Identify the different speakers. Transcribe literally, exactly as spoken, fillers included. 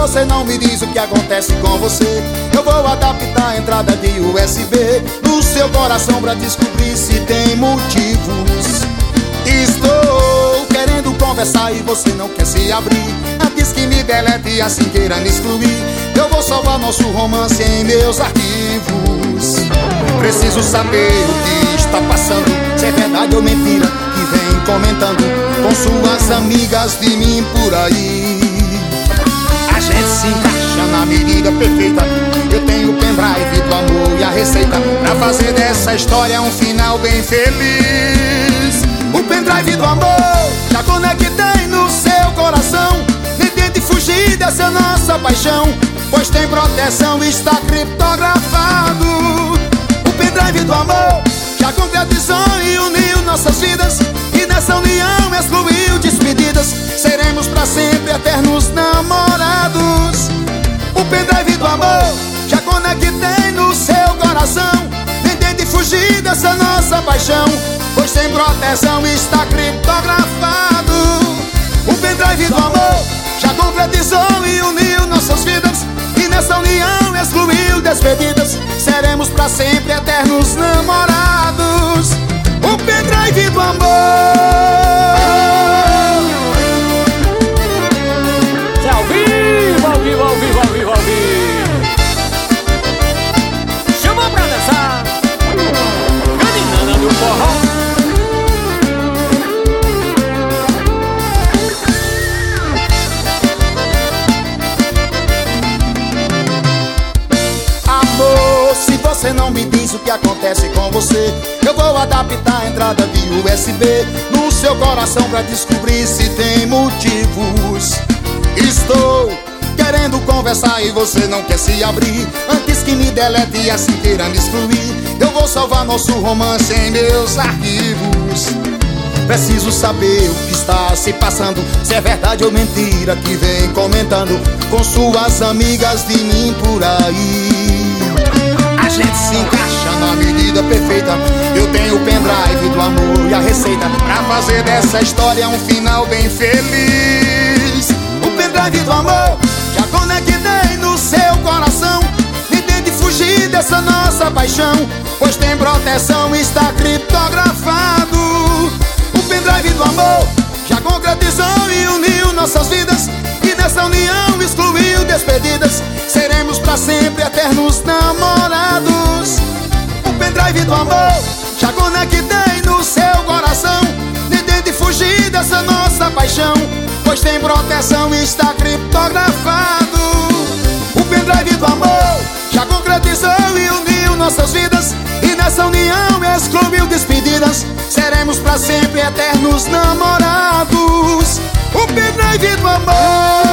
Speaker 1: você não me diz o que acontece com você, eu vou adaptar a entrada de U S B no seu coração pra descobrir se tem motivos. Estou querendo conversar e você não quer se abrir. Antes que me delete e assim queira me excluir, eu vou salvar nosso romance em meus arquivos. Preciso saber o que está passando, se é verdade ou mentira que vem comentando com suas amigas de mim por aí. A gente se encaixa na medida perfeita. Eu tenho o pendrive do amor e a receita pra fazer dessa história um final bem feliz. O pendrive do amor já conectei no seu coração. Nem tente fugir dessa nossa paixão, pois tem proteção e está criptografado. O pendrive do amor já concretizou e uniu nossas vidas, e nessa união excluiu despedidas. Seremos pra sempre eternos namorados. O pendrive do amor já conectei no seu coração. Nem tente fugir dessa nossa paixão, pois sem proteção está criptografado. O pendrive do amor já concretizou e uniu nossas vidas, e nessa união excluiu despedidas. Seremos pra sempre eternos namorados. O pendrive do amor.
Speaker 2: É ao vivo, ao vivo, ao vivo, ao vivo, ao vivo. Chamou pra dançar Caninana do forró.
Speaker 1: Você não me diz o que acontece com você, eu vou adaptar a entrada de U S B no seu coração pra descobrir se tem motivos. Estou querendo conversar e você não quer se abrir. Antes que me delete e assim queira me excluir, eu vou salvar nosso romance em meus arquivos. Preciso saber o que está se passando, se é verdade ou mentira que vem comentando com suas amigas de mim por aí. A gente se encaixa na medida perfeita. Eu tenho o pendrive do amor e a receita pra fazer dessa história um final bem feliz. O pendrive do amor já conectei no seu coração. Nem tente fugir dessa nossa paixão, pois tem proteção e está criptografado. O pendrive do amor já concretizou e uniu nossas vidas, e nessa união excluiu despedidas. Seremos pra sempre eternos namorados. O pendrive do amor já conectei no seu coração. Nem tente fugir dessa nossa paixão, pois tem proteção e está criptografado. O pendrive do amor já concretizou e uniu nossas vidas, e nessa união excluiu despedidas. Seremos pra sempre eternos namorados. O pendrive do amor.